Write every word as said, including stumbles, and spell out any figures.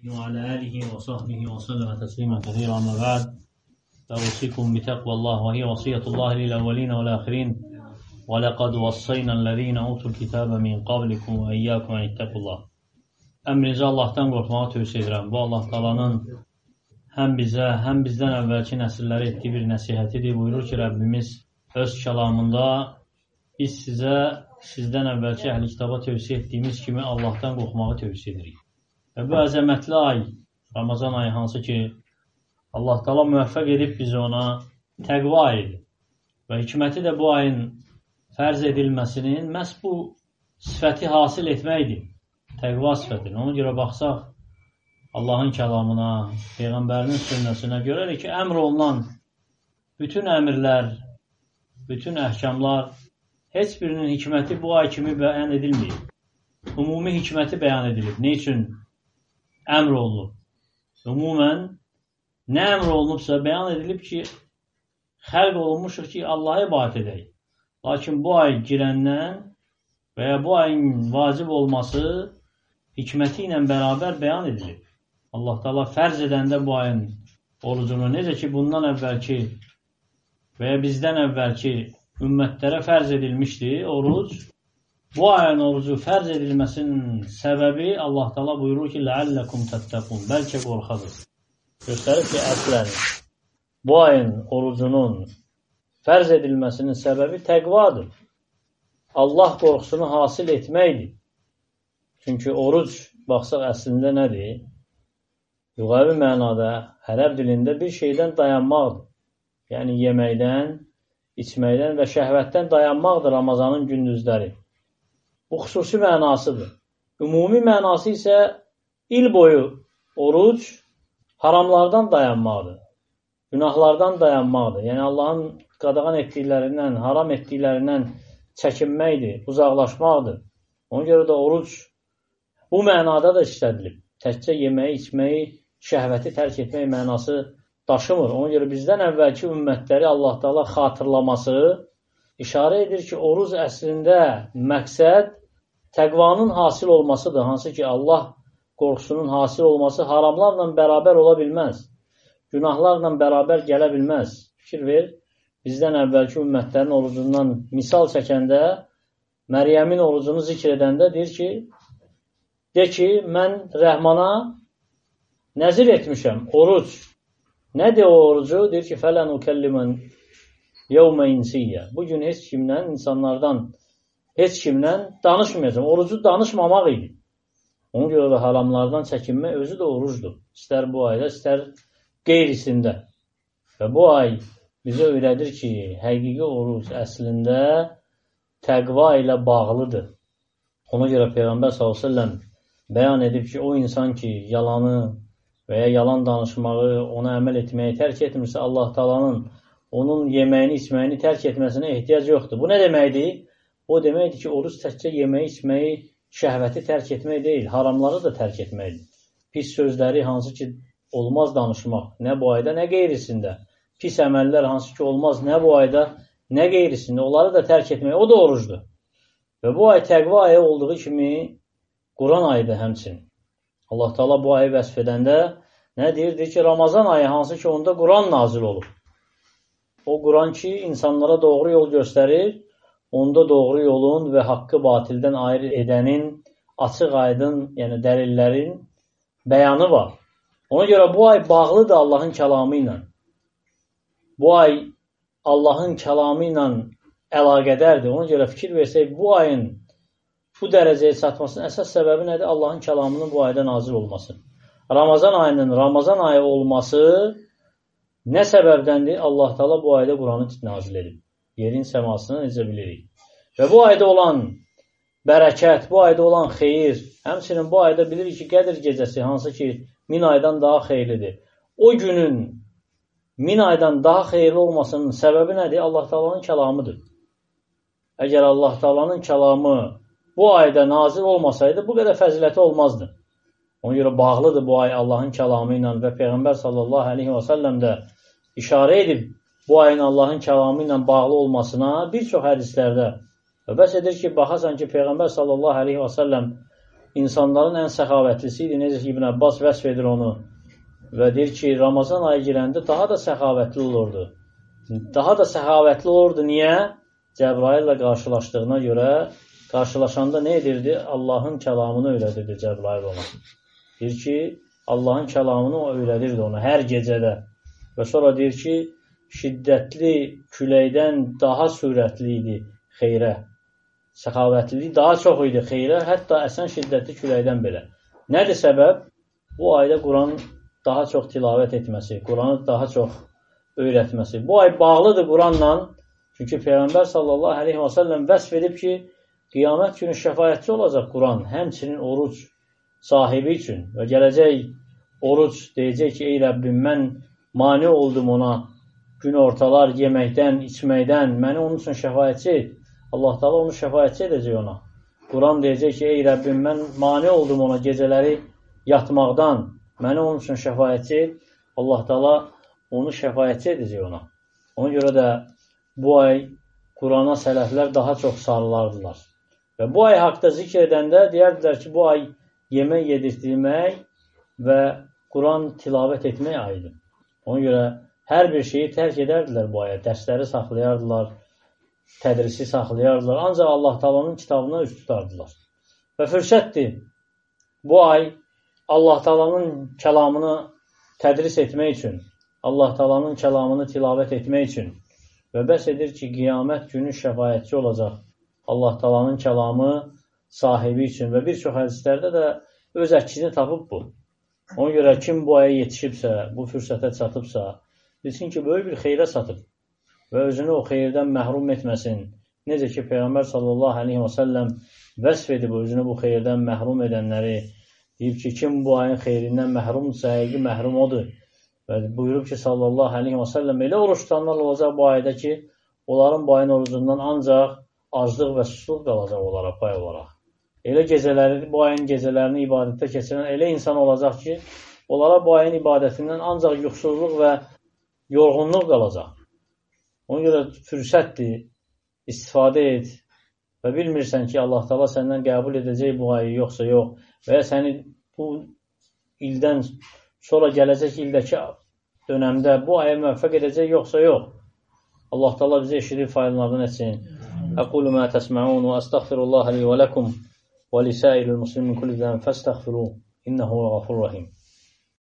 وعلى آله وصحبه وسلم تسليما كثيرا. أما بعد فأوصيكم بتقوى الله وهي وصية الله للأولين والآخرين ولقد وصينا الذين أوتوا الكتاب من قبلكم وإياكم أن اتقوا الله. Əmrinizə Allahdan qorxmağı tövsiyə edirəm. Bu Allah Taala'nın həm bizə, həm bizdən əvvəlki nəsillərə etdiyi bir nəsihətidir. Buyurur ki, Rəbbimiz öz kəlamında biz sizə sizdən əvvəlki əhl-i kitaba tövsiyə etdiyimiz kimi Allahdan qorxmağı tövsiyə edirik. Və bu əzəmətli ay, Ramazan ayı hansı ki, Allah Taala müvəffəq edib bizi ona təqva ayıdır. Və hikməti də bu ayın fərz edilməsinin məhz bu sifəti hasil etməkdir. Təqva sifətinə. Ona görə baxsaq, Allahın kəlamına, Peyğəmbərinin sünnəsinə görərik ki, əmr olunan bütün əmrlər, bütün əhkamlar heç birinin hikməti bu ay kimi bəyan edilməyib. Ümumi hikməti bəyan edilib. Ne üçün əmr olunub? Ümumən, nə əmr olunubsa bəyan edilib ki, xəlq olunmuşuq ki, Allah'a ibadət edək. Lakin bu ay girəndən və ya bu ayın vacib olması hikməti ilə bərabər bəyan edilib. Allah Taala fərz edəndə bu ayın orucunu, necə ki bundan əvvəlki və ya bizdən əvvəlki ümmətlərə fərz edilmişdi oruc, bu ayın orucu fərz edilməsinin səbəbi Allah Taala buyurur ki, لَعَلَّكُمْ تَتَّقُونَ bəlkə qorxasınız. Göstərir ki, əslən bu ayın orucunun fərz edilməsinin səbəbi təqvadır. Allah qorxusunu hasil etməkdir. Çünki oruc, baxsaq, əslində nədir? Lüğəvi mənada, ərəb dilində bir şeydən dayanmaqdır. Yəni, yeməkdən, içməkdən və şəhvətdən dayanmaqdır Ramazanın gündüzləri. Bu xüsusi mənasıdır. Ümumi mənası isə il boyu oruc haramlardan dayanmaqdır. Günahlardan dayanmaqdır. Yəni, Allahın qadağan etdiklərindən, haram etdiklərindən çəkinməkdir, uzaqlaşmaqdır. Ona görə də oruc bu mənada da işlədilib. Təkcə yeməyi, içməyi, şəhvəti tərk etmək mənası daşımır. Ona görə bizdən əvvəlki ümmətləri Allah Taala xatırlaması işarə edir ki, oruc əslində məqsəd təqvanın hasil olmasıdır. Hansı ki, Allah qorxusunun hasil olması haramlarla bərabər ola bilməz. Günahlarla bərabər gələ bilməz. Fikir ver, bizdən əvvəlki ümmətlərin orucundan misal çəkəndə, Məryəmin orucunu zikr edəndə deyir ki, de ki, mən Rəhmana nəzir etmişəm, oruc. Nədir o orucu? Deyir ki, fələn ukəllimən yevmə insiyyə. Bugün heç kimdən, insanlardan heç kimdən danışmayacam. Orucu danışmamaq idi. Ona görə də haramlardan çəkinmək özü də orucdur. İstər bu ayda, istər qeyrisində. Və bu ay bizə öyrədir ki, həqiqi oruc əslində təqva ilə bağlıdır. Ona görə Peyğəmbər sallallahu əleyhi və səlləm bəyan edib ki, o insan ki, yalanı və ya yalan danışmağı, ona əməl etməyi tərk etmirsə, Allah Taala'nın onun yeməyini, içməyini tərk etməsinə ehtiyac yoxdur. Bu nə deməkdir? O deməkdir ki, oruc təkcə yeməyi, içməyi, şəhvəti tərk etmək deyil, haramları da tərk etməkdir. Pis sözləri hansı ki, olmaz danışmaq, nə bu ayda, nə qeyrisində. Pis əməllər hansı ki, olmaz, nə bu ayda, nə qeyrisində. Onları da tərk etmək, o da orucdur. Və bu ay təqva ayı olduğu kimi Quran ayıdır həmçinin. Allah Taala bu ayı vəsf edəndə nə deyir? Deyir ki, Ramazan ayı hansı ki, onda Quran nazil olur. O Quran ki, insanlara doğru yol göstərir, onda doğru yolun və haqqı batildən ayrı edənin açıq aydın, yəni dəlillərin bəyanı var. Ona görə bu ay bağlıdır Allahın kəlamı ilə. Bu ay Allahın kəlamı ilə əlaqədərdir. Ona görə fikir versək, bu ayın bu dərəcəyə çatmasının əsas səbəbi nədir? Allahın kəlamının bu ayda nazil olması. Ramazan ayının Ramazan ayı olması nə səbəbdəndir? Allah Taala bu ayda Quranı nazil edib. Yerin səmasını necə bilirik. Və bu ayda olan bərəkət, bu ayda olan xeyir, həmçinin bu ayda bilirik ki, Qədr gecəsi, hansı ki, min aydan daha xeyirlidir. O günün min aydan daha xeyirli olmasının səbəbi nədir? Allah Taala'nın kəlamıdır. Əgər Allah Taala'nın kəlamı bu ayda nazil olmasaydı, bu qədər fəziləti olmazdı. Ona görə bağlıdır bu ay Allahın kəlamı ilə və Peyğəmbər sallallahu aleyhi və səlləm də işarə edib bu ayın Allahın kəlamı ilə bağlı olmasına bir çox hədislərdə. Və bəs edir ki, baxasan ki, Peyğəmbər sallallahu aleyhi və səlləm insanların ən səxavətlisi idi. Necə ki, İbn Abbas vəsf edir onu və deyir ki, Ramazan ayı girəndə daha da səxavətli olurdu. Daha da səxavətli olurdu. Niyə? Cəbrail ilə qarşılaşdığına görə qarşılaşanda nə edirdi? Allahın kəlamını öyrədirdi Cəbrail ona. Deyir ki, Allahın kəlamını o öyrədirdi ona hər gecədə. Və sonra deyir ki, şiddətli küləkdən daha sürətli idi xeyrə. Səxavətlilik daha çox idi xeyrə, hətta əsən şiddətli küləkdən belə. Nədir səbəb? Bu ayda Quran daha çox tilavət etməsi, Quranı daha çox öyrətməsi. Bu ay bağlıdır Quranla. Çünki Peyğəmbər sallallahu aleyhi və səlləm vəsf edib ki, qiyamət günü şəfaətçi olacaq Quran, həmçinin oruc sahibi üçün və gələcək oruc deyəcək ki, ey Rəbbim, mən mane oldum ona gün ortalar yeməkdən, içməkdən, məni onun üçün şəfaətçi et. Allah Taala onu şəfaətçi edəcək ona. Quran deyəcək ki, ey Rəbbim, mən mane oldum ona gecələri yatmaqdan, məni onun üçün şəfaətçi et. Allah Taala onu şəfaətçi edəcək ona. Ona görə də bu ay Qurana sələflər daha çox sarılardılar. Və bu ay haqda zikr edəndə deyərdilər ki, bu ay yemək yedirtdirmək və Quran tilavət etmək ayıdır. Ona görə hər bir şeyi tərk edərdilər bu aya. Dərsləri saxlayardılar, tədrisi saxlayardılar. Ancaq Allah Taala'nın kitabına üst tutardılar. Və fürsətdir. Bu ay Allah Taala'nın kəlamını tədris etmək üçün, Allah Taala'nın kəlamını tilavət etmək üçün və bəs edir ki, qiyamət günü şəfaətçi olacaq Allah Taala'nın kəlamı sahibi üçün və bir çox hədislərdə də öz əksini tapıb bu. Ona görə kim bu aya yetişibsə, bu fürsətə çatıbsa, bilsin ki, böyük bir xeyrə satıb və özünü o xeyrdən məhrum etməsin. Necə ki, Peyğəmbər sallallahu aleyhi və səlləm vəsf edib özünü bu xeyrdən məhrum edənləri, deyib ki, kim bu ayın xeyrindən məhrumdursa, həqiqi məhrum odur. Və buyurub ki, sallallahu aleyhi və səlləm elə oruç tutanlar olacaq bu ayda ki, onların bu ayın orucundan ancaq aclıq və susluq qalacaq onlara pay olaraq. Elə gecələri, bu ayın gecələrini ibadətdə keçirən elə insan olacaq ki, onlara bu ayın ibadətindən ancaq yuxusuzluq və yorğunluq qalacaq. Ona görə fürsətdir, istifadə et və bilmirsən ki, Allah Taala səndən qəbul edəcək bu ayı yoxsa yox və ya səni bu ildən sonra gələcək ildəki dönəmdə bu aya müvəffəq edəcək yoxsa yox. Allah Taala bizə eşidib faydalarından etsin. Aqulu ma təsməun və əstəğfirullah li və ləkum və lisəiril muslimin kulli zəm fəstəğfiruh. İnnəhu ghafurur rahim.